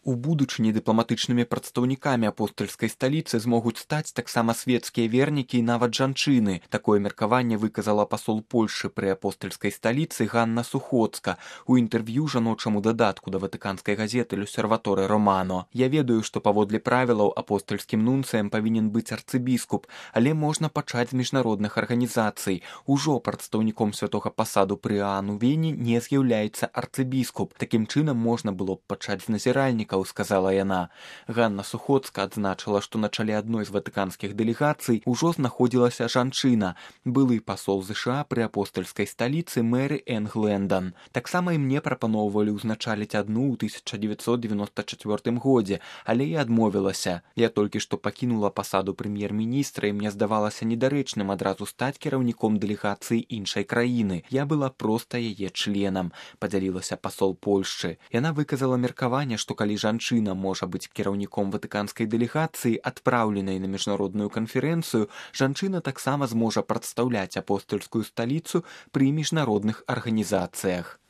У будучыні дыпламатычнымі прадстаўнікамі апостальскай сталіцы змогуць стаць таксама светскія вернікі і нават жанчыны. Такое меркаванне выказала пасол Польшчы пры апостальскай сталіцы Ганна Сухоцка у інтэрв'ю жаночаму дадатку да ватыканскай газеты «Люсерваторе Романо». Я ведаю, што паводле правілаў апостальскім нунцыем павінен быць арцыбіскуп, але можна пачаць з міжнародных арганізацый. Ужо прадстаўніком святога пасаду пры Іану Вені не з'яўляецца арцыбіскуп. Такім чынам можна было б пачаць з назіральнікаў, сказала яна. Ганна Сухоцка адзначыла, што на чале адной з ватыканскіх дэлегацый ужо знаходзілася жанчына, былы пасол ЗША пры апостальскай сталіцы Мэры Энн Глэндан. Таксама і мне прапаноўвалі ўзначаліць адну ў 1994 годзе, але я адмовілася. Я толькі што пакінула пасаду прэм'ер-міністра і мне здавалася недарэчным адразу стаць кіраўніком дэлегацыі іншай краіны. Я была проста яе членам, падзялілася пасол Польшчы. Яна выказала меркаванне, што калі жанчына можа быць кіраўніком ватыканскай дэлегацыі, адпраўленай на міжнародную канферэнцыю, жанчына таксама зможа прадстаўляць апостальскую сталіцу пры міжнародных арганізацыях.